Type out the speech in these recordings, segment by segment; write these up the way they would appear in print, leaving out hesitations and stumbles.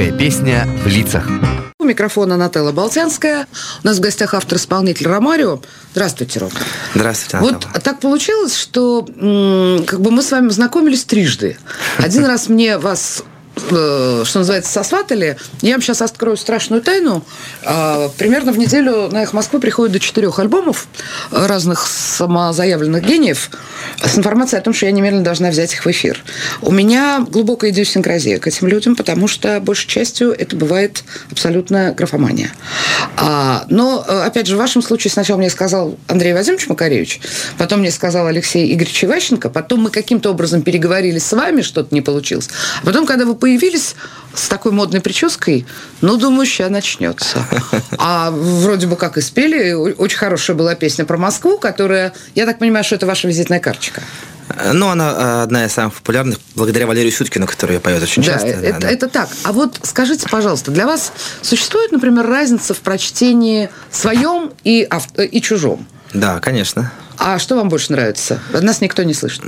Русская песня в лицах. У микрофона Нателла Болтянская. У нас в гостях автор-исполнитель Ромарио. Здравствуйте, Рома. Здравствуйте, Нателла. Вот так получилось, что мы с вами знакомились трижды. Один раз мне вас, что называется, сосватали. Я вам сейчас открою страшную тайну. Примерно в неделю на «Эхо Москвы» приходит до 4 альбомов разных самозаявленных гениев с информацией о том, что я немедленно должна взять их в эфир. У меня глубокая идиосинкразия к этим людям, потому что большей частью это бывает абсолютная графомания. Но, опять же, в вашем случае сначала мне сказал Андрей Вадимович Макаревич, потом мне сказал Алексей Игоревич Иващенко, потом мы каким-то образом переговорили с вами, что-то не получилось. А потом, когда вы появились с такой модной прической, думаю, сейчас начнется. А вроде бы как и спели. Очень хорошая была песня про Москву, которая, я так понимаю, что это ваша визитная карточка. Она одна из самых популярных, благодаря Валерию Сюткину, который поет очень часто. Это так. А вот скажите, пожалуйста, для вас существует, например, разница в прочтении своем и чужом? Да, конечно. А что вам больше нравится? Нас никто не слышит.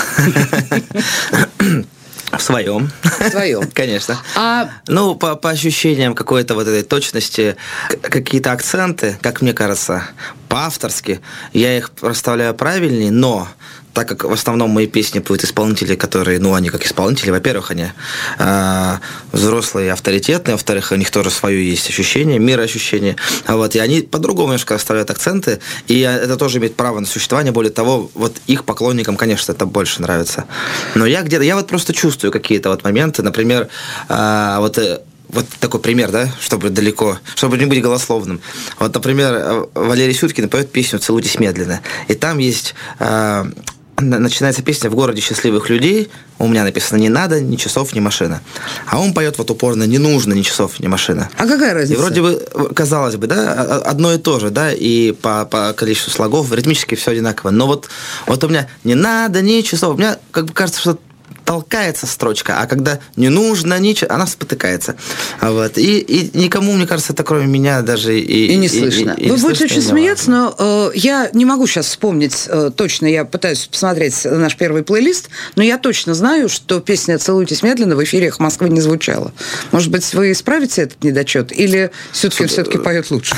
В своем. В своем. Конечно. По ощущениям какой-то вот этой точности, какие-то акценты, как мне кажется, по-авторски, я их расставляю правильнее, но так как в основном мои песни поют исполнители, которые, они как исполнители, во-первых, они взрослые и авторитетные, во-вторых, у них тоже свое есть ощущение, мироощущение, и они по-другому немножко расставляют акценты, и это тоже имеет право на существование, более того, их поклонникам, конечно, это больше нравится. Но я просто чувствую какие-то моменты, например, вот такой пример, да, чтобы не быть голословным. Например, Валерий Сюткин поет песню «Целуйтесь медленно», и там есть... начинается песня «В городе счастливых людей». У меня написано «Не надо ни часов, ни машина». А он поет упорно «Не нужно ни часов, ни машина». А какая разница? И вроде бы, казалось бы, да, одно и то же, да, и по количеству слогов ритмически все одинаково. Но вот у меня «Не надо ни часов», у меня кажется, что толкается строчка, а когда не нужно ничего, она спотыкается. И никому, мне кажется, это кроме меня даже и не слышно. Вы будете очень смеяться, но я не могу сейчас вспомнить точно, я пытаюсь посмотреть наш первый плейлист, но я точно знаю, что песня «Целуйтесь медленно» в эфире «Эхо Москвы» не звучала. Может быть, вы исправите этот недочет? Или Сюткин все-таки поет лучше?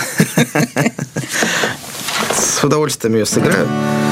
С удовольствием ее сыграю.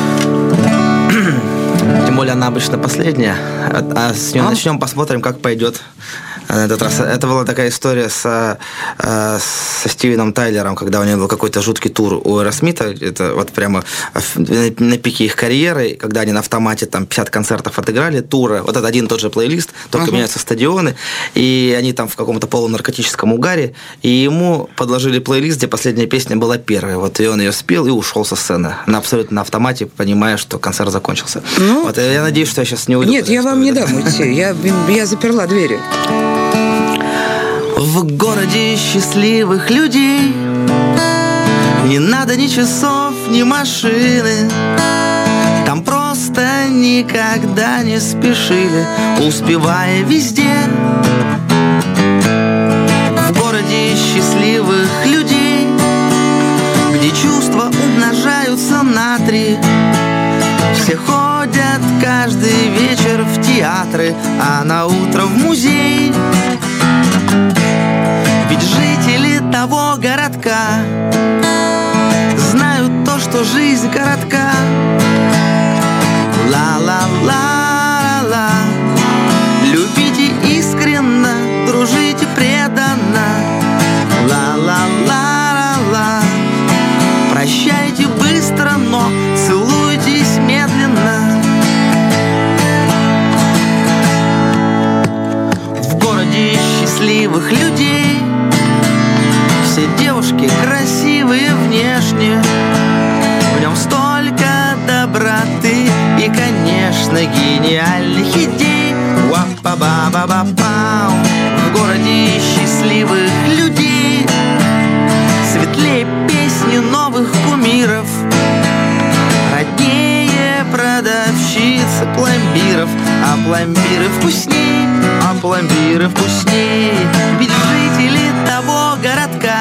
Тем более она обычно последняя, а с нее начнем, посмотрим, как пойдет на этот раз. Это была такая история со Стивеном Тайлером, когда у него был какой-то жуткий тур у Аэросмита, это прямо на пике их карьеры, когда они на автомате 50 концертов отыграли, тура, это один и тот же плейлист, только меняются стадионы, и они там в каком-то полунаркотическом угаре, и ему подложили плейлист, где последняя песня была первая, и он ее спел и ушел со сцены, абсолютно на автомате, понимая, что концерт закончился. Я надеюсь, что я сейчас не уйду. Нет, я вам не дам уйти, я заперла двери. В городе счастливых людей не надо ни часов, ни машины. Там просто никогда не спешили, успевая везде. В городе счастливых людей, где чувства умножаются на 3. Все ходят каждый вечер в театры, а на утро в музей. Ведь жители того городка знают то, что жизнь коротка. Ла-ла-ла-ла. Любите искренно, дружите преданно. Ла-ла-ла-ла. Прощайте быстро, но целуйтесь медленно. В городе счастливых людей все девушки красивые внешне, в нем столько доброты и, конечно, гениальных идей. Уа-па-ба-ба-ба-пау. В городе счастливых людей светлее песни новых кумиров, роднее продавщицы пломбиров, а пломбиры вкусней, а пломбиры вкусней. Ведь жители того городка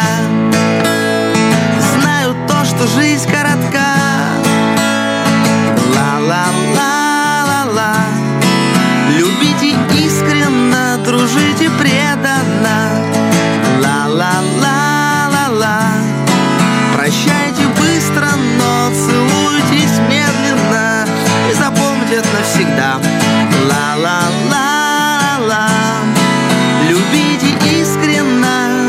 знают то, что жизнь коротка. Ла-ла-ла-ла-ла. Любите искренно, дружите преданно. всегда. Ла-ла-ла-ла. Любите искренно.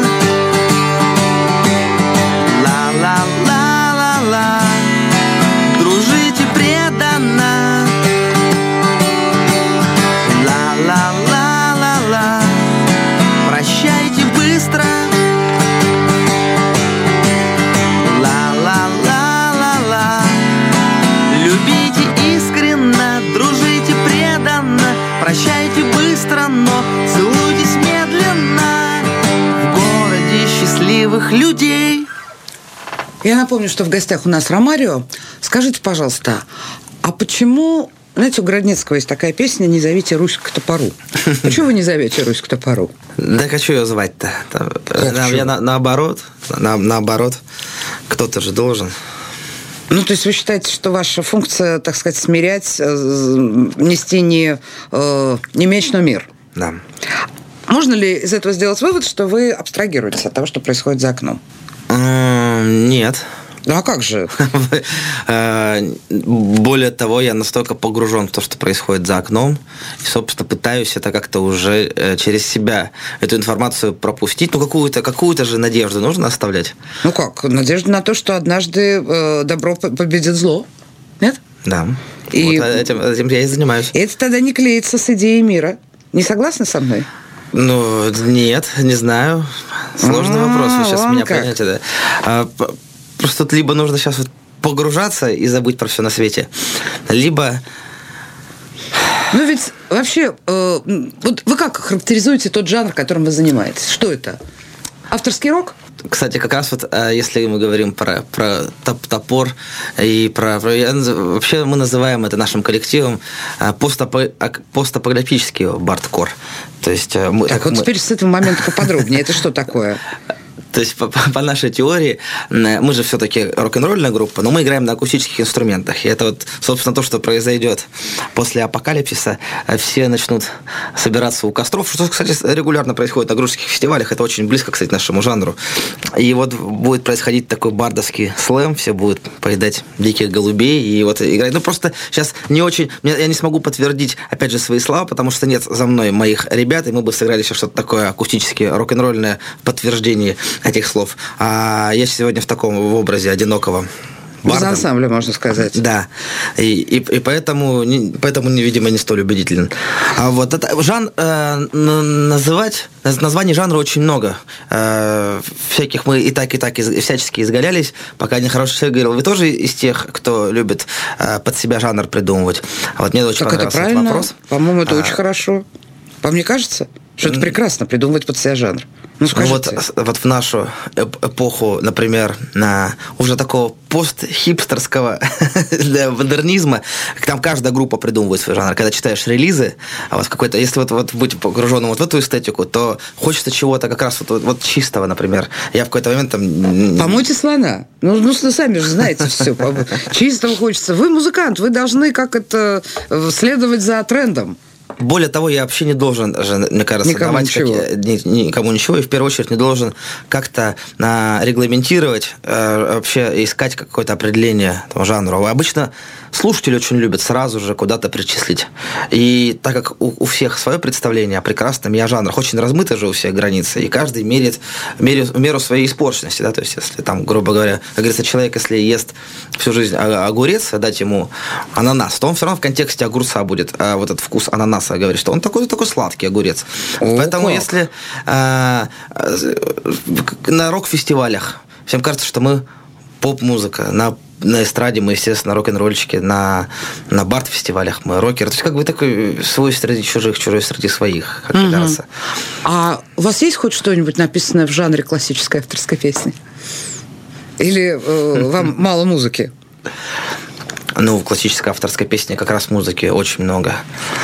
Ла-ла-ла-ла-ла. Дружите преданно. Ла-ла-ла-ла-ла. Прощайте быстро. Ла-ла-ла-ла-ла. Любите искренно, дружите преданно. Прощайте быстро, но целуйтесь медленно. В городе счастливых людей. Я напомню, что в гостях у нас Ромарио. Скажите, пожалуйста, а почему, знаете, у Градницкого есть такая песня «Не зовите Русь к топору». Почему вы не зовете Русь к топору? Да хочу ее звать-то. Я наоборот. Кто-то же должен. Ну, то есть вы считаете, что ваша функция, так сказать, смирять, нести не меч, но мир? Да. Можно ли из этого сделать вывод, что вы абстрагируетесь от того, что происходит за окном? Нет. Ну, а как же? Более того, я настолько погружен в то, что происходит за окном, и, собственно, пытаюсь это как-то уже через себя, эту информацию пропустить. Ну, какую-то же надежду нужно оставлять. Ну как? Надежда на то, что однажды добро победит зло. Нет? Да. И вот этим я и занимаюсь. И это тогда не клеится с идеей мира. Не согласны со мной? Ну, нет, не знаю. Сложный вопрос. Вы сейчас меня поймете. Да. Просто тут либо нужно сейчас вот погружаться и забыть про все на свете, либо... Ну, ведь вообще, вот вы как характеризуете тот жанр, которым вы занимаетесь? Что это? Авторский рок? Кстати, как раз вот, если мы говорим про топор и вообще мы называем это нашим коллективом постапокалиптический бардкор. То есть теперь с этого момента поподробнее. Это что такое? То есть, по нашей теории, мы же все-таки рок-н-ролльная группа, но мы играем на акустических инструментах. И это вот, собственно, то, что произойдет после апокалипсиса. Все начнут собираться у костров, что, кстати, регулярно происходит на грузинских фестивалях. Это очень близко, кстати, нашему жанру. И вот будет происходить такой бардовский слэм, все будут поедать диких голубей и вот играть. Ну, просто сейчас не очень... Я не смогу подтвердить, опять же, свои слова, потому что нет за мной моих ребят, и мы бы сыграли сейчас что-то такое акустически рок-н-ролльное в подтверждении этих слов. А я сегодня в таком образе одинокого барда. Без ансамбля, можно сказать. Да. И поэтому, видимо, не столь убедителен. А вот это жанр названий жанра очень много. Всяких мы и так всячески изгалялись, пока один хороший человек говорил, вы тоже из тех, кто любит под себя жанр придумывать? А вот мне очень понравился этот вопрос. По-моему, это очень хорошо. Вам не кажется, что это прекрасно придумывать под себя жанр? Ну, вот в нашу эпоху, например, на уже такого постхипстерского модернизма, там каждая группа придумывает свой жанр. Когда читаешь релизы, а вот какой-то, если вот быть погруженным вот в эту эстетику, то хочется чего-то как раз вот чистого, например. Я в какой-то момент там... Помойте слона. Ну, сами же знаете все. Чистого хочется. Вы музыкант, вы должны как это следовать за трендом. Более того, я вообще не должен, мне кажется, никому ничего, и в первую очередь не должен как-то регламентировать, вообще искать какое-то определение этому жанру. Обычно слушатели очень любят сразу же куда-то причислить. И так как у всех свое представление о прекрасном и о жанрах, очень размыты же у всех границы, и каждый мерит меру своей испорченности. Да? То есть, если там, грубо говоря, как говорится, человек, если ест всю жизнь огурец, дать ему ананас, то он все равно в контексте огурца будет вот этот вкус ананаса говорит, что он такой сладкий огурец. Поэтому если на рок-фестивалях всем кажется, что мы поп-музыка, на эстраде мы, естественно, рок-н-ролльщики, на бард-фестивалях мы рокеры. То есть как бы такой свой среди чужих, чужой среди своих, как мне кажется. А у вас есть хоть что-нибудь написанное в жанре классической авторской песни? Или вам мало музыки? Ну, в классической авторской песне как раз музыки очень много.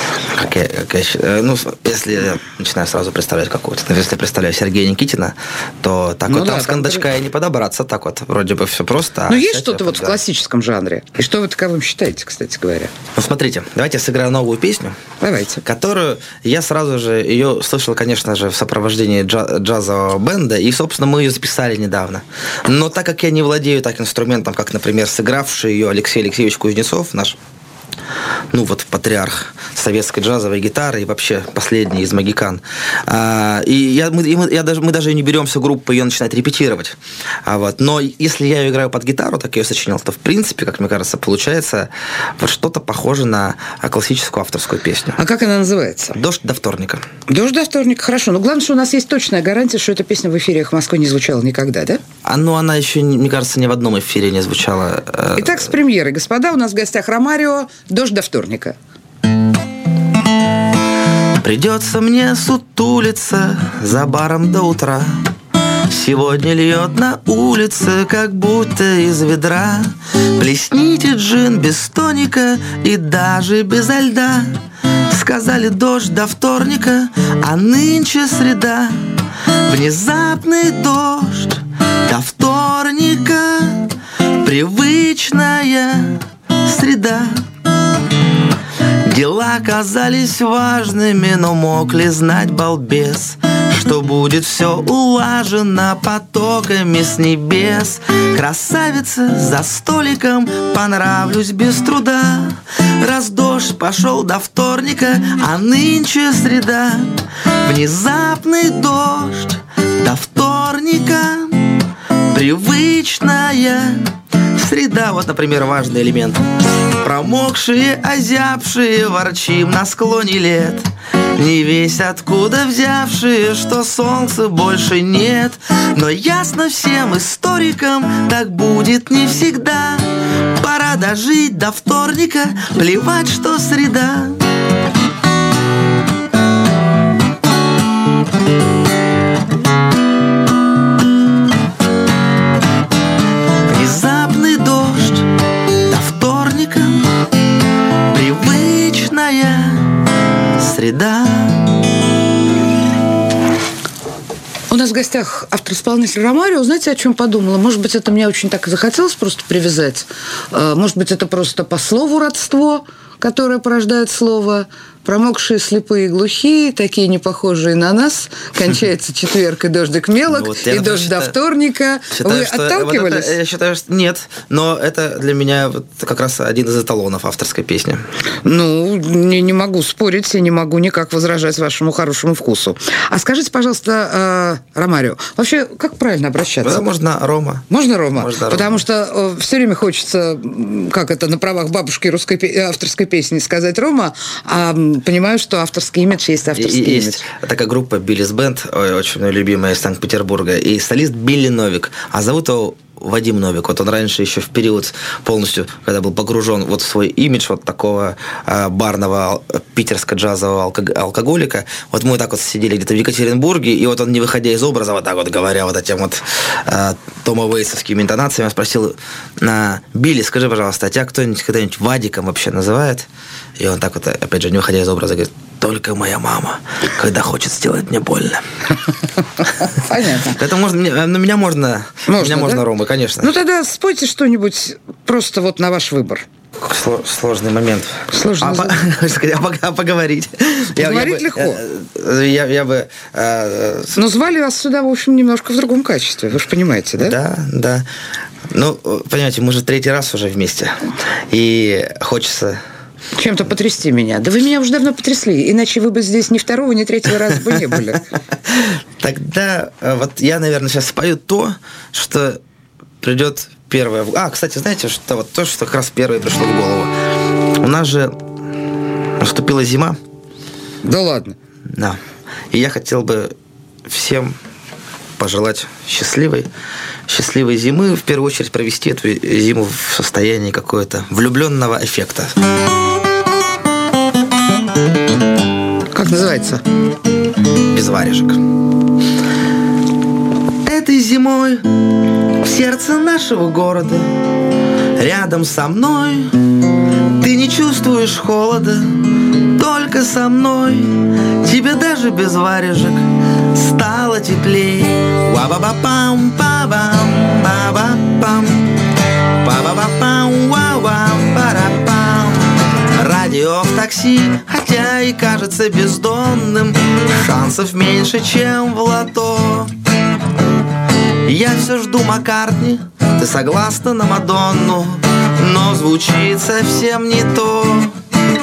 Если я начинаю сразу представлять какую-то, если я представляю Сергея Никитина, то так там с кондачка и не подобраться, так вот, вроде бы все просто. Ну, есть что-то вот в классическом жанре. И что вы таковым считаете, кстати говоря? Ну, смотрите, давайте я сыграю новую песню. Давайте. Которую я сразу же ее слышал, конечно же, в сопровождении джазового бенда, и, собственно, мы ее записали недавно. Но так как я не владею так инструментом, как, например, сыгравший ее Алексей Алексеевич Кузнецов, наш патриарх советской джазовой гитары и вообще последний из магикан. Мы даже не беремся группы ее начинать репетировать. Но если я ее играю под гитару, так я ее сочинял, то в принципе, как мне кажется, получается что-то похоже на классическую авторскую песню. А как она называется? «Дождь до вторника». «Дождь до вторника», хорошо. Но главное, что у нас есть точная гарантия, что эта песня в эфире «Эхо Москвы» не звучала никогда, да? Она еще, мне кажется, ни в одном эфире не звучала. Итак, с премьерой, господа, у нас в гостях Ромарио, «Дождь до вторника». Придется мне сутулиться за баром до утра. Сегодня льет на улице, как будто из ведра. Плесните джин без тоника и даже безо льда. Сказали дождь до вторника, а нынче среда. Внезапный дождь до вторника, привычная среда. Дела казались важными, но мог ли знать балбес, что будет все улажено потоками с небес. Красавица за столиком, понравлюсь без труда. Раз дождь пошел до вторника, а нынче среда. Внезапный дождь до вторника, привычная среда. Например, важный элемент. Промокшие, озябшие, ворчим на склоне лет. Не весь откуда взявшие, что солнца больше нет. Но ясно всем историкам, так будет не всегда. Пора дожить до вторника, плевать, что среда. Внезапный дождь до вторника, привычная среда. У нас в гостях автор-исполнитель Ромарио. Знаете, о чем подумала? Может быть, это мне очень так и захотелось просто привязать. Может быть, это просто по слову родство, которое порождает слово. Промокшие, слепые и глухие, такие не похожие на нас. Кончается четверг и дождик мелок, и дождь до вторника. Вы отталкивались? Я считаю, что нет. Но это для меня как раз один из эталонов авторской песни. Не могу спорить и не могу никак возражать вашему хорошему вкусу. А скажите, пожалуйста, Ромарио, вообще, как правильно обращаться? Да, можно Рома. Можно Рома? Потому что все время хочется, на правах бабушки русской авторской песни сказать Рома, а понимаю, что авторский имидж есть авторский имидж. Есть такая группа Биллис Бенд, очень любимая из Санкт-Петербурга, и солист Билли Новик, а зовут его Вадим Новик. Он раньше еще в период полностью, когда был погружен в свой имидж такого барного питерско-джазового алкоголика, мы так сидели где-то в Екатеринбурге, и он, не выходя из образа, говоря этим Тома Уэйтсовскими интонациями, спросил: Билли, скажи, пожалуйста, а тебя кто-нибудь когда-нибудь Вадиком вообще называет? И он опять же, не выходя из образа, говорит: только моя мама, когда хочет сделать мне больно. Понятно. Это меня можно Рома, конечно. Тогда спойте что-нибудь просто на ваш выбор. Сложный момент. Поговорить. Поговорить легко. Я бы... Но звали вас сюда, в общем, немножко в другом качестве. Вы же понимаете, да? Да. Понимаете, мы же 3-й раз уже вместе. И хочется... Чем-то потрясти меня. Да вы меня уже давно потрясли, иначе вы бы здесь ни 2-го, ни 3-го раза бы не были. Тогда я, наверное, сейчас спою то, что придет первое. Кстати, знаете, что то, что как раз первое пришло в голову. У нас же наступила зима. Да ладно. Да. И я хотел бы всем пожелать счастливой зимы, в первую очередь провести эту зиму в состоянии какого-то влюбленного эффекта. Как называется? Без варежек. Этой зимой в сердце нашего города, рядом со мной, ты не чувствуешь холода, только со мной тебе даже без варежек стало теплей. Ва-ба-ба-пам, па-бам, ба-ба-пам, па-ба-ба-пам, ва-бам, па-ра-пам. Радио в такси, хотя и кажется бездонным, шансов меньше, чем в лото. Я все жду Маккартни, ты согласна на Мадонну, но звучит совсем не то.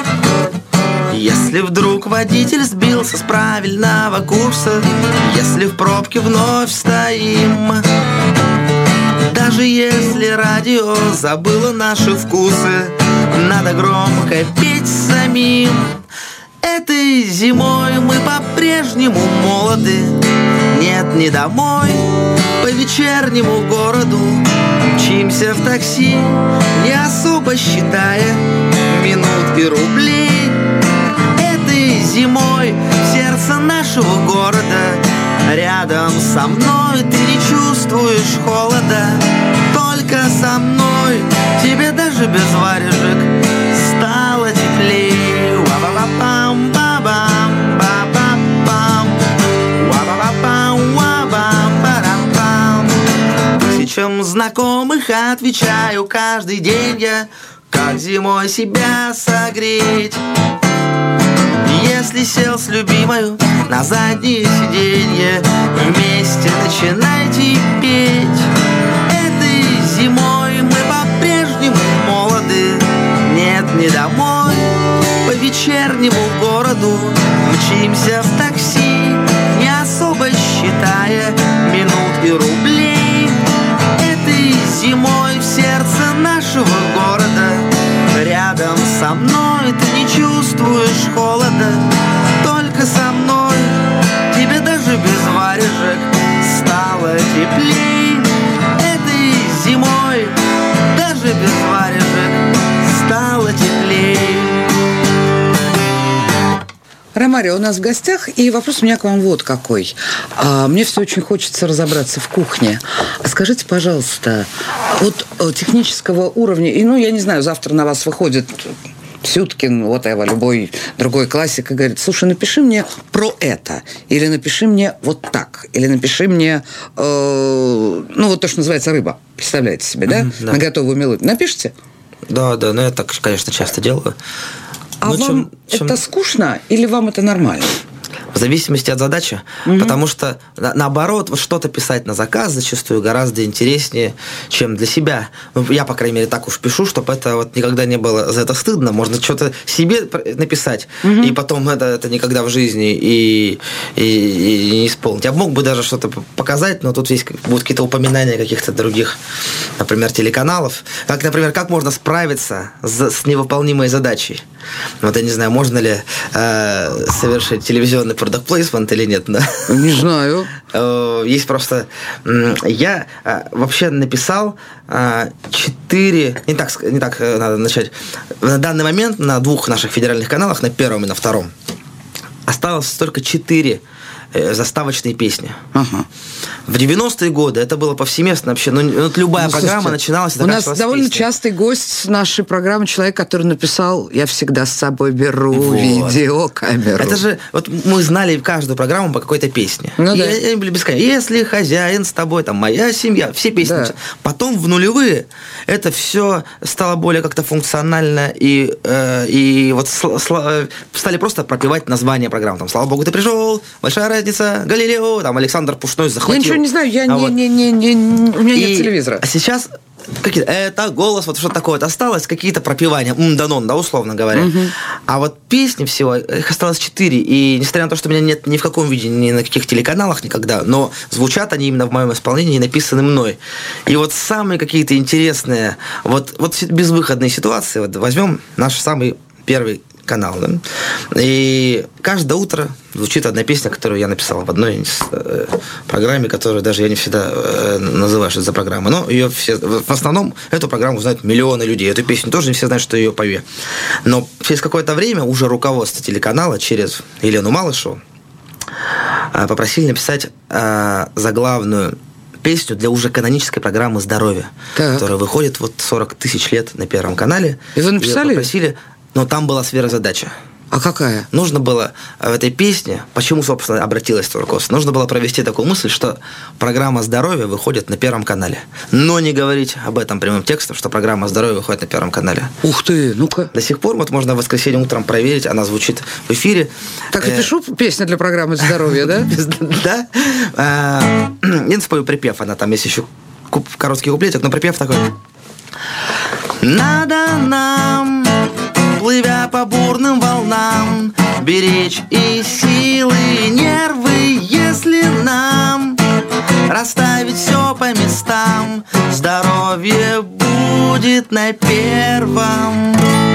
Если вдруг водитель сбился с правильного курса, если в пробке вновь стоим, даже если радио забыло наши вкусы, надо громко петь самим. Этой зимой мы по-прежнему молоды. Нет, не домой, по вечернему городу мчимся в такси, не особо считая минут и рублей. Этой зимой в сердце нашего города рядом со мной ты не чувствуешь холода. Только со мной тебе даже без варежек стало теплей. Ва-ба-ба-пам, ба-бам, ба-ба-пам, ва-ба-ба-пам, ва-бам, ба-ра-пам. Тысячам знакомых отвечаю каждый день я, как зимой себя согреть. Если сел с любимою на заднее сиденье, вместе начинайте петь. Этой зимой мы по-прежнему молоды. Нет, не домой, по вечернему городу мчимся в такси, не особо считая минут и рублей. Этой зимой в сердце нашего города рядом со мной ты не чувствуешь холода. Только со мной тебе даже без варежек стало теплей. Этой зимой даже без варежек стало теплей. Ромарио у нас в гостях, и вопрос у меня к вам вот какой. Мне все очень хочется разобраться в кухне. Скажите, пожалуйста, вот технического уровня, и, я не знаю, завтра на вас выходит Сюткин, любой другой классик, и говорит: слушай, напиши мне про это, или напиши мне вот так, или напиши мне, то, что называется рыба, представляете себе, да? Да. На готовую мелодию. Напишите? Да, я так, конечно, часто делаю. А вам это скучно или вам это нормально? В зависимости от задачи, потому что, наоборот, что-то писать на заказ зачастую гораздо интереснее, чем для себя. Я, по крайней мере, так уж пишу, чтобы это никогда не было за это стыдно. Можно что-то себе написать, и потом это никогда в жизни и не исполнить. Я мог бы даже что-то показать, но тут будут какие-то упоминания каких-то других, например, телеканалов. Как можно справиться с невыполнимой задачей. Я не знаю, можно ли совершить телевизионный product placement или нет, да? Не знаю. Есть просто... Я вообще написал 4... Не так надо начать. На данный момент на 2 наших федеральных каналах, на первом и на втором, осталось только 4 заставочные песни. Ага. В 90-е годы это было повсеместно вообще. Любая программа начиналась... У нас довольно частый гость нашей программы, человек, который написал: «Я всегда с собой беру видеокамеру». Это же... мы знали каждую программу по какой-то песне. Да. И были бесконечно. «Если хозяин с тобой», «Моя семья», все песни. Да. Потом в нулевые это все стало более как-то функционально, и стали просто пропевать названия программ. «Слава богу, ты пришел», «Большая разница», «Галилео», Александр Пушной захватил. Я ничего не знаю, у меня нет телевизора. А сейчас это голос, что-то такое осталось, какие-то пропевания, да, условно говоря. А вот песни всего, их осталось 4, и несмотря на то, что у меня нет ни в каком виде, ни на каких телеканалах никогда, но звучат они именно в моем исполнении и написаны мной. И самые какие-то интересные, безвыходные ситуации, возьмем наш самый первый канал, да? И каждое утро звучит одна песня, которую я написал в одной программе, которую даже я не всегда называю, что это за программа. Но ее в основном эту программу знают миллионы людей. Эту песню тоже не все знают, что я ее пою. Но через какое-то время уже руководство телеканала через Елену Малышеву попросили написать заглавную песню для уже канонической программы «Здоровье», которая выходит 40 тысяч лет на Первом канале. И вы написали? Попросили, но там была сверхзадача. А какая? Нужно было в этой песне, почему, собственно, обратилась руководство, нужно было провести такую мысль, что программа «Здоровье» выходит на Первом канале. Но не говорить об этом прямым текстом, что программа «Здоровье» выходит на Первом канале. Ух ты, ну-ка. До сих пор можно в воскресенье утром проверить, она звучит в эфире. Так и пишу песню для программы «Здоровье», да? Да. Я спою припев, она там есть еще короткий куплетик, но припев такой. Надо нам, плывя по бурным волнам, беречь и силы, и нервы, если нам расставить все по местам, здоровье будет на первом.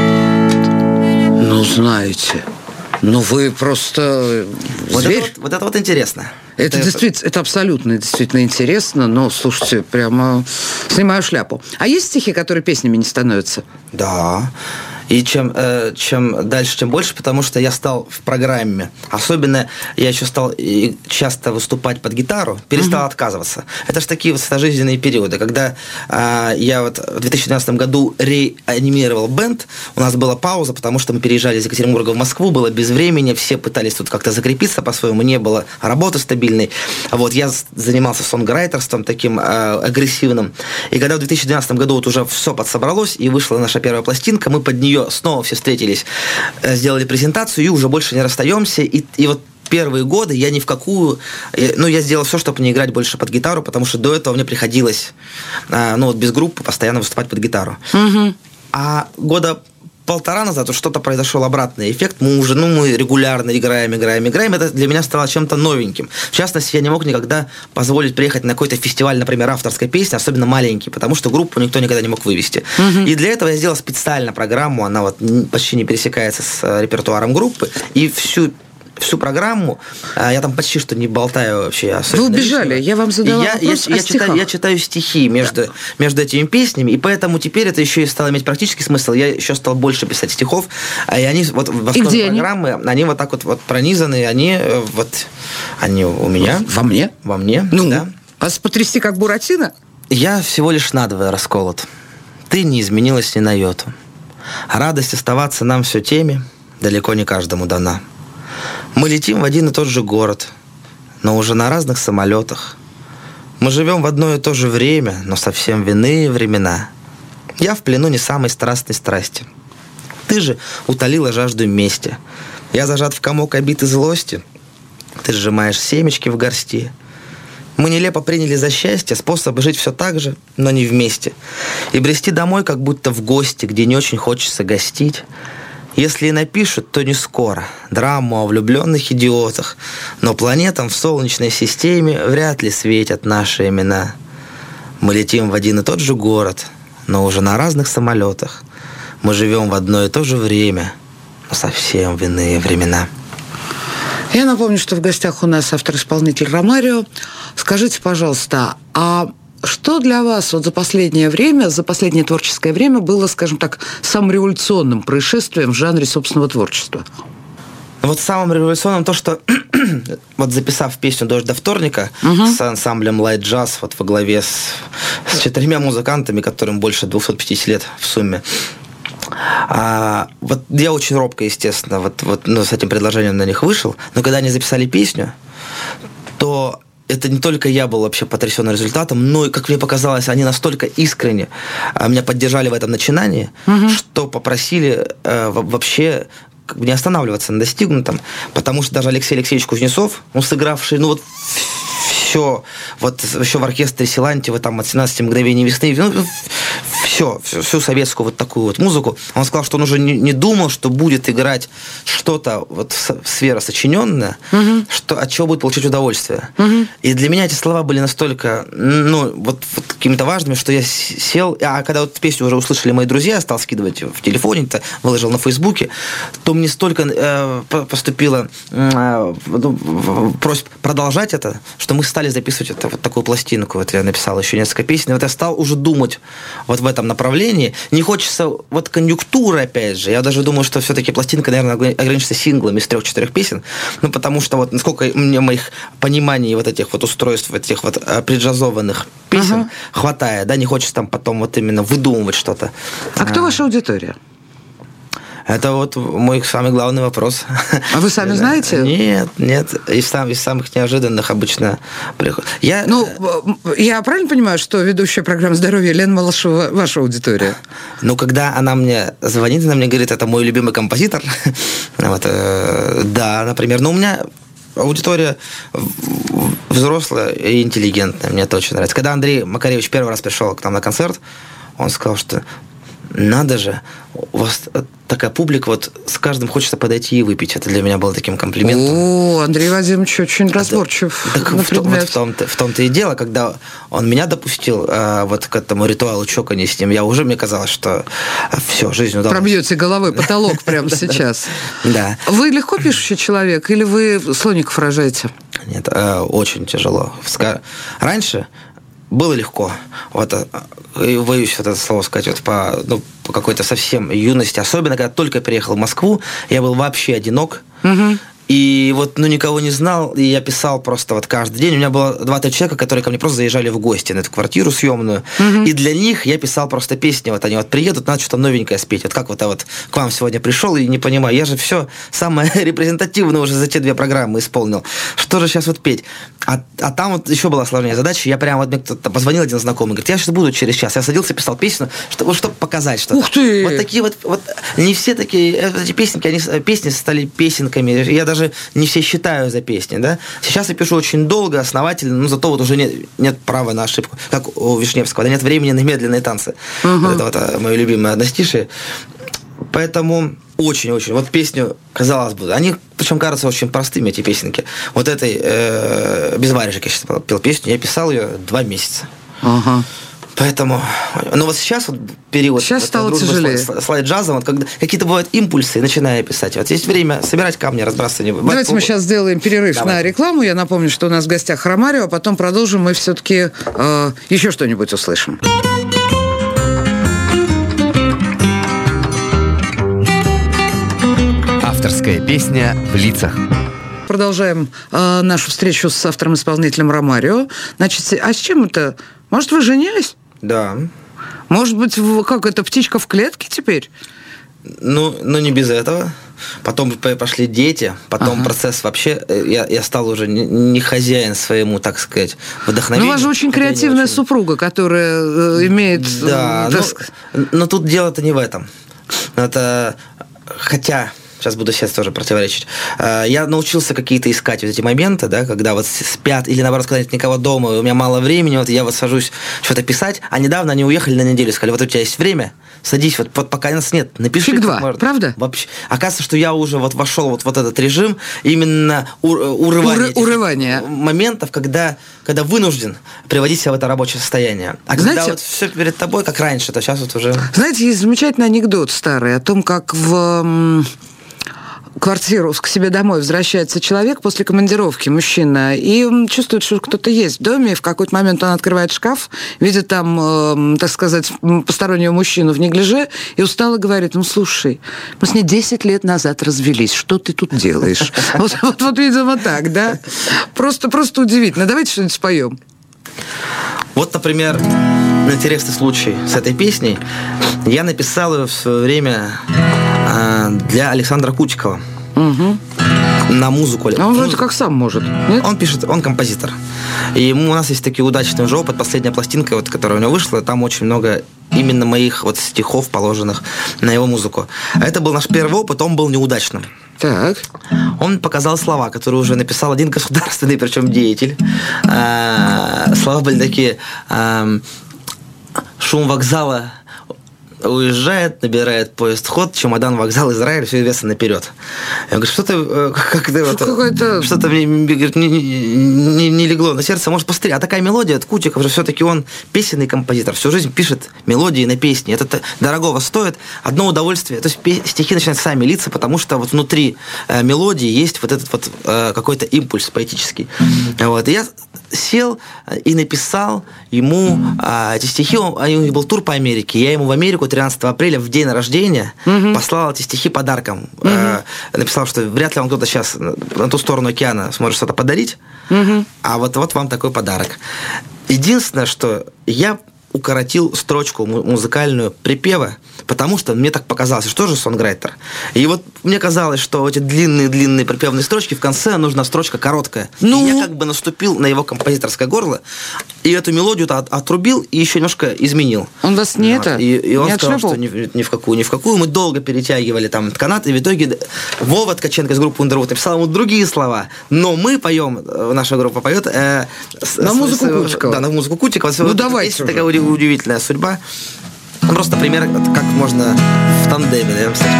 Ну, знаете, вы просто зверь. Вот это интересно. Это действительно, это абсолютно действительно интересно, но, слушайте, прямо снимаю шляпу. А есть стихи, которые песнями не становятся? Да. И чем дальше, тем больше, потому что я стал в программе. Особенно я еще стал часто выступать под гитару, перестал отказываться. Это же такие вот жизненные периоды. Когда я вот в 2012 году реанимировал бэнд, у нас была пауза, потому что мы переезжали из Екатеринбурга в Москву, было без времени, все пытались тут как-то закрепиться по-своему, не было работы стабильной. Вот, я занимался сонграйтерством таким агрессивным. И когда в 2012 году вот уже все подсобралось, и вышла наша первая пластинка, мы под нее снова все встретились, сделали презентацию и уже больше не расстаемся. И вот первые годы я ни в какую... я сделал все, чтобы не играть больше под гитару, потому что до этого мне приходилось без группы постоянно выступать под гитару. Угу. А года полтора назад что-то произошел обратный эффект. Мы регулярно играем. Это для меня стало чем-то новеньким. В частности, я не мог никогда позволить приехать на какой-то фестиваль, например, авторской песни, особенно маленький, потому что группу никто никогда не мог вывести. Угу. И для этого я сделал специально программу, она вот почти не пересекается с репертуаром группы, и всю программу, я там почти что не болтаю вообще. Вы убежали, я вам задала вопрос о стихах. Я читаю стихи между этими песнями, и поэтому теперь это еще и стало иметь практический смысл. Я еще стал больше писать стихов, и они вот в основе программы, они вот так вот пронизаны, они у меня. Во мне? Во мне, да. Вас потрясти как Буратино? Я всего лишь надвое расколот. Ты не изменилась ни на йоту. Радость оставаться нам все теми далеко не каждому дана. Мы летим в один и тот же город, но уже на разных самолетах. Мы живем в одно и то же время, но совсем в иные времена. Я в плену не самой страстной страсти. Ты же утолила жажду мести. Я зажат в комок обитой злости. Ты сжимаешь семечки в горсти. Мы нелепо приняли за счастье способ жить все так же, но не вместе. И брести домой, как будто в гости, где не очень хочется гостить. Если и напишут, то не скоро. Драму о влюбленных идиотах. Но планетам в Солнечной системе вряд ли светят наши имена. Мы летим в один и тот же город, но уже на разных самолетах. Мы живем в одно и то же время, но совсем в иные времена. Я напомню, что в гостях у нас автор-исполнитель Ромарио. Скажите, пожалуйста, а что для вас вот за последнее творческое время было, скажем так, самым революционным происшествием в жанре собственного творчества? Вот самым революционным то, что вот записав песню «Дождь до вторника» с ансамблем Light Jazz вот во главе с 4 музыкантами, которым больше 250 лет в сумме, вот я очень робко, естественно, с этим предложением на них вышел, но когда они записали песню, то это не только я был вообще потрясен результатом, но и, как мне показалось, они настолько искренне меня поддержали в этом начинании, что попросили вообще не останавливаться на достигнутом, потому что даже Алексей Алексеевич Кузнецов, сыгравший, все, еще в оркестре Силантьева, там, от 17 мгновений весны, всю советскую вот такую вот музыку, он сказал, что он уже не думал, что будет играть что-то сверхсочиненное, от чего будет получать удовольствие. И для меня эти слова были настолько, какими-то важными, что я сел, а когда песню уже услышали мои друзья, стал скидывать в телефоне, выложил на Фейсбуке, то мне столько поступило просьб продолжать это, что мы стали записывать такую пластинку. Я написал еще несколько песен, я стал уже думать в этом направлении. Не хочется конъюнктуры, опять же. Я даже думаю, что все-таки пластинка, наверное, ограничится синглами из 3-4 песен. Потому что насколько мне моих пониманий этих устройств, этих преджазованных песен хватает, да, не хочется там потом именно выдумывать что-то. А кто ваша аудитория? Это мой самый главный вопрос. А вы сами знаете? Нет. Из самых неожиданных обычно приходит. Я правильно понимаю, что ведущая программы «Здоровье» Лена Малышева ваша аудитория? Когда она мне звонит, она мне говорит, это мой любимый композитор. Да, например. Но у меня аудитория взрослая и интеллигентная. Мне это очень нравится. Когда Андрей Макаревич первый раз пришел к нам на концерт, он сказал, что надо же, у вас такая публика, вот с каждым хочется подойти и выпить. Это для меня было таким комплиментом. О, Андрей Вадимович очень разборчив на предмет. В том-то и дело, когда он меня допустил вот к этому ритуалу чокания с ним, мне казалось, что все, жизнь удалась. Пробьете головой потолок прямо сейчас. Да. Вы легко пишущий человек или вы слоников рожаете? Нет, очень тяжело. Раньше было легко. Боюсь это слово сказать, по какой-то совсем юности. Особенно, когда только приехал в Москву, я был вообще одинок. Угу. И никого не знал, и я писал просто каждый день. У меня было 2-3 человека, которые ко мне просто заезжали в гости на эту квартиру съемную. Угу. И для них я писал просто песни. Они приедут, надо что-то новенькое спеть. Как к вам сегодня пришел и не понимаю, я же все самое репрезентативное уже за те 2 программы исполнил. Что же сейчас петь? А там еще была сложнее задача. Я прям мне кто-то позвонил, один знакомый, говорит, я сейчас буду через час. Я садился, писал песню, чтобы показать что-то. Ух ты! Вот такие не все такие, эти песни стали песенками. Я даже не все считаю за песни, да. Сейчас я пишу очень долго, основательно, но зато уже нет права на ошибку. Как у Вишневского, нет времени на медленные танцы. Это мое любимое одностишие. Поэтому очень-очень. Песню, казалось бы, они, причем, кажутся очень простыми, эти песенки. Этой «Без варежек» я сейчас пел песню, я писал ее 2 месяца. Ага. Поэтому, сейчас период. Сейчас стало тяжелее. С лайт-джазом, когда какие-то бывают импульсы, и начинаю писать. Есть время собирать камни, разбрасывать. Давайте мы сейчас сделаем перерыв на рекламу. Я напомню, что у нас в гостях Ромарио, а потом продолжим, мы все-таки еще что-нибудь услышим. Авторская песня в лицах. Продолжаем нашу встречу с автором-исполнителем Ромарио. Значит, а с чем это? Может, вы женились? Да. Может быть, как это, птичка в клетке теперь? Не без этого. Потом пошли дети, потом процесс вообще, я стал уже не хозяин своему, так сказать, вдохновению. У вас же очень креативная супруга, которая имеет... Да, но тут дело-то не в этом. Хотя... Сейчас буду сейчас тоже противоречить. Я научился какие-то искать эти моменты, да, когда спят, или наоборот, когда нет никого дома, и у меня мало времени, я сажусь что-то писать, а недавно они уехали на неделю, сказали, у тебя есть время, садись, пока нас нет, напиши. Фиг два, правда? Вообще. Оказывается, что я уже вошел в этот режим именно урывания моментов, когда вынужден приводить себя в это рабочее состояние. А когда все перед тобой, как раньше, то сейчас уже... Знаете, есть замечательный анекдот старый о том, как в квартиру к себе домой возвращается человек после командировки, мужчина, и он чувствует, что кто-то есть в доме, и в какой-то момент он открывает шкаф, видит там, так сказать, постороннего мужчину в неглиже, и устало говорит, слушай, мы с ней 10 лет назад развелись, что ты тут делаешь? Вот, видимо, так, да? Просто удивительно. Давайте что-нибудь споем. Например, интересный случай с этой песней. Я написал ее в свое время для Александра Кутикова. Угу. На музыку. Он вроде как сам может, нет? Он пишет, он композитор. И у нас есть такой удачный уже опыт. Последняя пластинка, которая у него вышла, там очень много именно моих стихов, положенных на его музыку. Это был наш первый опыт, он был неудачным. Так. Он показал слова, которые уже написал один государственный, причем деятель. Слова были такие: шум вокзала уезжает, набирает поезд ход, чемодан, вокзал, Израиль, все известно наперед. Я говорю, что-то мне не легло на сердце, может, посмотри, а такая мелодия от Кутикова же все-таки он песенный композитор, всю жизнь пишет мелодии на песни, это дорогого стоит, одно удовольствие, то есть стихи начинают сами литься, потому что внутри мелодии есть этот какой-то импульс поэтический. И я сел и написал ему эти стихи, у него был тур по Америке, я ему в Америку 13 апреля в день рождения послал эти стихи подарком. Написал, что вряд ли вам кто-то сейчас на ту сторону океана сможет что-то подарить, а вот вам такой подарок. Единственное, что я укоротил строчку музыкальную припева, потому что мне так показалось, что же сонграйтер. И мне казалось, что эти длинные припевные строчки, в конце нужна строчка короткая. И я наступил на его композиторское горло, и эту мелодию отрубил и еще немножко изменил. Он вас не это? И он сказал, что ни в какую. Мы долго перетягивали там канат, и в итоге Вова Ткаченко из группы Underwood написал ему другие слова. Но мы поем, наша группа поет... на музыку Кутикова. Да, на музыку Кутикова. Давайте такая удивительная судьба. Просто пример, как можно в тандеме, наверное, писать.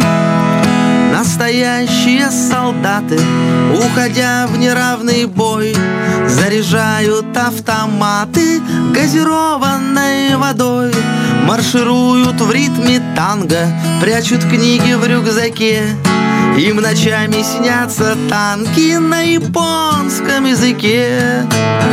Настоящие солдаты, уходя в неравный бой, заряжают автоматы газированной водой, маршируют в ритме танго, прячут книги в рюкзаке. Им ночами снятся танки на японском языке.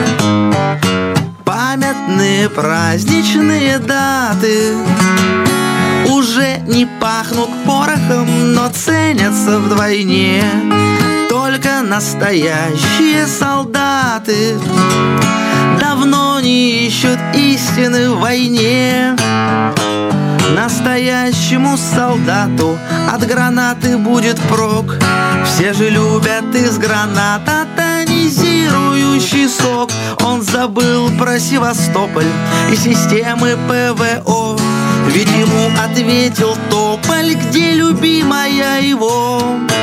Памятные праздничные даты уже не пахнут порохом, но ценятся вдвойне. Только настоящие солдаты давно не ищут истины в войне. Настоящему солдату от гранаты будет прок. Все же любят из граната тонизирующий сок. Он забыл про Севастополь и системы ПВО, ведь ему ответил тополь, где любимая его.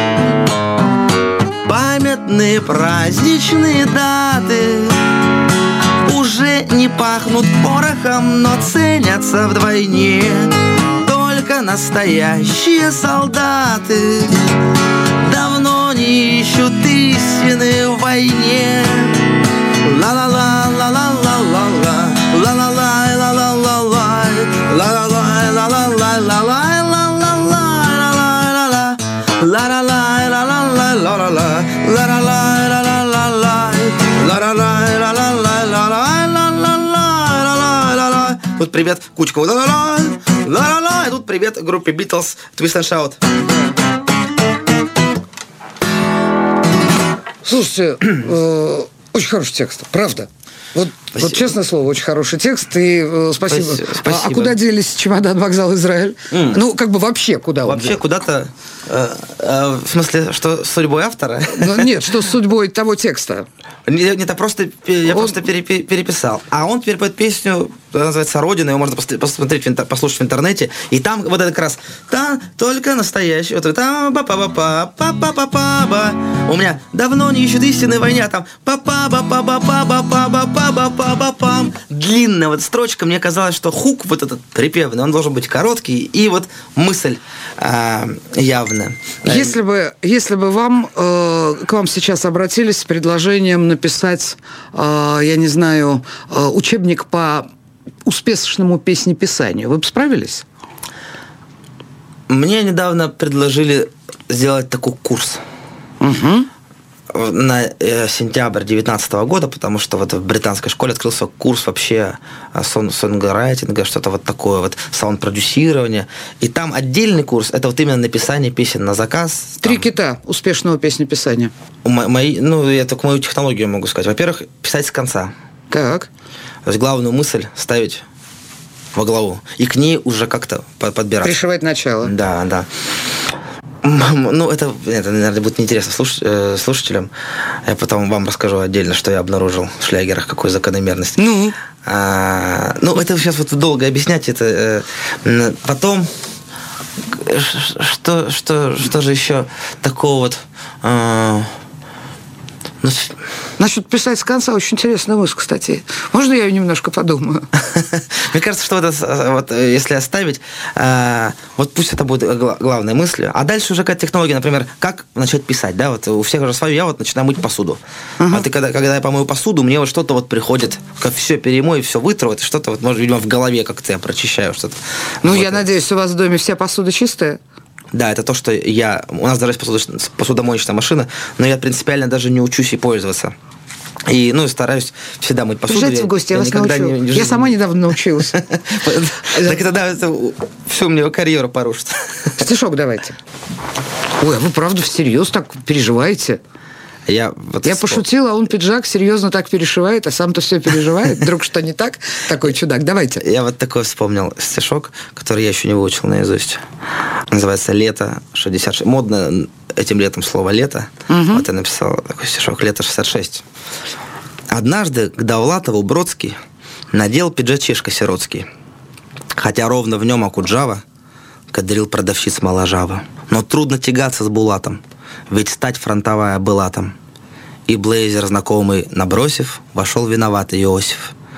Памятные праздничные даты уже не пахнут порохом, но ценятся вдвойне. Только настоящие солдаты давно не ищут истины в войне. Ла-ла-ла, ла-ла-ла-ла-ла, ла-ла-ла, ла-ла-ла-ла, ла-ла-ла, ла-ла-ла, ла-ла-ла-ла-ла-ла-ла, ла-ла-ла-ла-ла-ла-ла, ла-ла-ла-ла-ла-ла-ла. Тут привет Кучкову, ла-ла-ла, ла-ла-ла, и тут привет группе Beatles, Twist and Shout. Слушайте, очень хороший текст, правда. Вот честное слово, очень хороший текст, и спасибо. Спасибо. А куда делись чемодан, вокзал, Израиль? Ну, как бы вообще куда? Вообще куда-то, в смысле, что с судьбой автора? Ну, нет, что с судьбой того текста? Нет, я просто переписал. А он теперь поет песню, называется «Родина», ее можно посмотреть, послушать в интернете. И там вот это как раз «Та только настоящий». Вот там па-па-па-па-па-па-па-па. У меня давно не ищут истины в войне, а там па-па-па-па-па-па-па-па-па-па-пам. Длинная вот строчка. Мне казалось, что хук вот этот припевный, он должен быть короткий. И вот мысль явная. Если бы вам, к вам сейчас обратились с предложением написать, я не знаю, учебник по успешному песнеписанию, вы бы справились? Мне недавно предложили сделать такой курс. Угу. На сентябрь 2019 года, потому что вот в британской школе открылся курс вообще сонграйтинга, что-то вот такое, вот саунд-продюсирование. И там отдельный курс, это вот именно написание песен на заказ. 3 кита успешного песнеписания. Я только мою технологию могу сказать. Во-первых, писать с конца. Так. То есть главную мысль ставить во главу. И к ней уже как-то подбираться. Пришивать начало. Да. Ну, это, наверное, будет неинтересно слушателям. Я потом вам расскажу отдельно, что я обнаружил в шлягерах, какую закономерность. Ну, это сейчас вот долго объяснять. Это потом, что же еще такого вот... Насчет писать с конца очень интересная мысль, кстати. Можно я ее немножко подумаю? Мне кажется, что вот если оставить, вот пусть это будет главной мыслью, а дальше уже какая-то технология, например, как начать писать, да, вот у всех же свое, я вот начинаю мыть посуду. А ты, когда я помою посуду, мне вот что-то вот приходит, как все перемою, все вытру, это что-то вот, может, видимо, в голове как-то я прочищаю что-то. Ну, вот. Я надеюсь, у вас в доме вся посуда чистая? Да, это то, что у нас даже есть посудомоечная машина, но я принципиально даже не учусь ей пользоваться. И, стараюсь всегда мыть посуду. Приезжайте в гости, я вас научу. Я сама недавно научилась. Так это, да, всю мне карьеру порушит. Стишок давайте. Ой, а вы правда всерьез так переживаете? Я пошутила, а он пиджак серьезно так перешивает, а сам-то все переживает. Вдруг что не так? Такой чудак. Давайте. Я вот такой вспомнил стишок, который я еще не выучил наизусть. Называется «Лето 66». Модно этим летом слово «лето». Вот я написал такой стишок «Лето 66». Однажды к Довлатову Бродский надел пиджачишка сиротский, хотя ровно в нем Акуджава кадрил продавщиц моложава. Но трудно тягаться с Булатом, ведь стать фронтовая была там. И блейзер знакомый набросив, вошел виноватый Иосиф.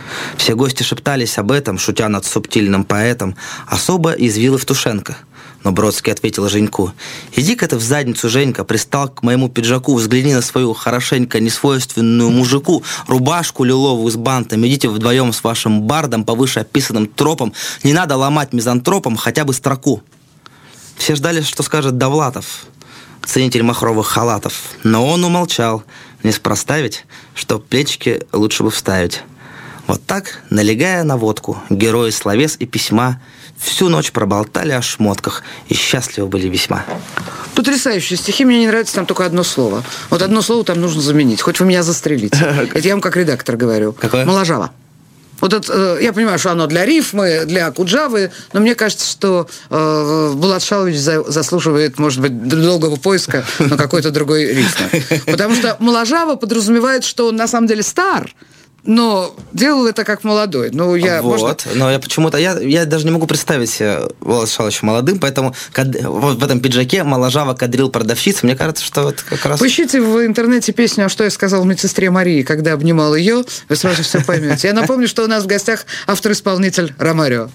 Все гости шептались об этом, шутя над субтильным поэтом. Особо извил Евтушенко. Но Бродский ответил Женьку: «Иди-ка ты в задницу, Женька, пристал к моему пиджаку, взгляни на свою хорошенько несвойственную мужику рубашку лиловую с бантами, идите вдвоем с вашим бардом по вышеописанным тропам, не надо ломать мизантропом хотя бы строку». Все ждали, что скажет Довлатов, ценитель махровых халатов, но он умолчал. Неспроста ведь, что плечики лучше бы вставить. Вот так, налегая на водку, герои словес и письма всю ночь проболтали о шмотках и счастливы были весьма. Потрясающие стихи. Мне не нравится там только одно слово. Вот одно слово там нужно заменить. Хоть вы меня застрелите. Это я вам как редактор говорю. Какое? Моложава. Вот это, я понимаю, что оно для рифмы, для куджавы, но мне кажется, что Булат Шалович заслуживает, может быть, долгого поиска на какой-то другой рифмы. Потому что моложава подразумевает, что он на самом деле стар, но делал это как молодой. Ну, я, вот, можно... но я почему-то... Я даже не могу представить себя Булата Шаловича молодым, поэтому вот в этом пиджаке моложаво кадрил продавщица. Мне кажется, что это как раз... Поищите в интернете песню «А что я сказал медсестре Марии, когда обнимал ее», вы сразу все поймете. Я напомню, что у нас в гостях автор-исполнитель Ромарио.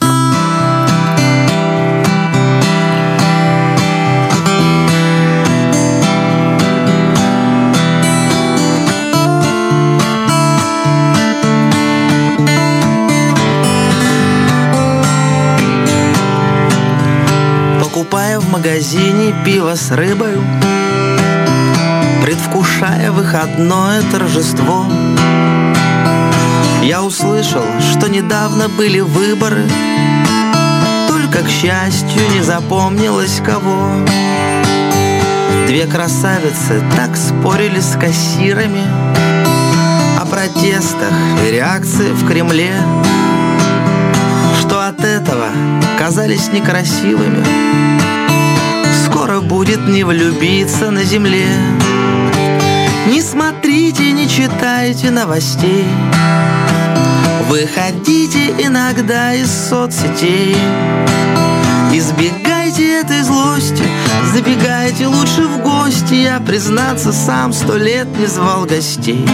Покупая в магазине пиво с рыбою, предвкушая выходное торжество, я услышал, что недавно были выборы, только, к счастью, не запомнилось кого. Две красавицы так спорили с кассирами о протестах и реакции в Кремле, что от этого казались некрасивыми. Скоро будет не влюбиться на земле. Не смотрите, не читайте новостей, выходите иногда из соцсетей. Избегайте этой злости, забегайте лучше в гости. Я, признаться, сам 100 лет не звал гостей.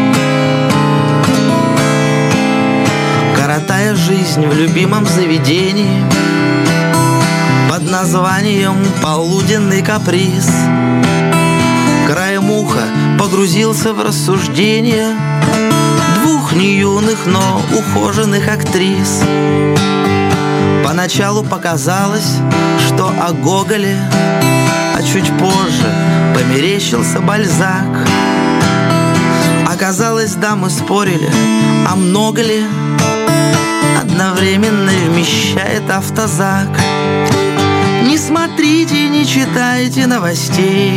Коротая жизнь в любимом заведении под названием «Полуденный каприз», краем уха погрузился в рассуждения двух неюных, но ухоженных актрис. Поначалу показалось, что о Гоголе, а чуть позже померещился Бальзак. Оказалось, дамы спорили, а много ли одновременно вмещает автозак. Не смотрите, не читайте новостей,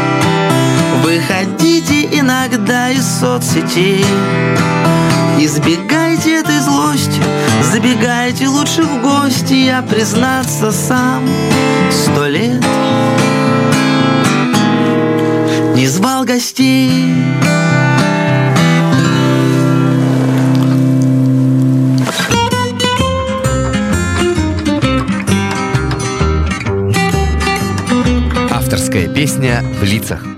выходите иногда из соцсетей. Избегайте этой злости, забегайте лучше в гости. Я, признаться, сам 100 лет не звал гостей. Авторская песня в лицах.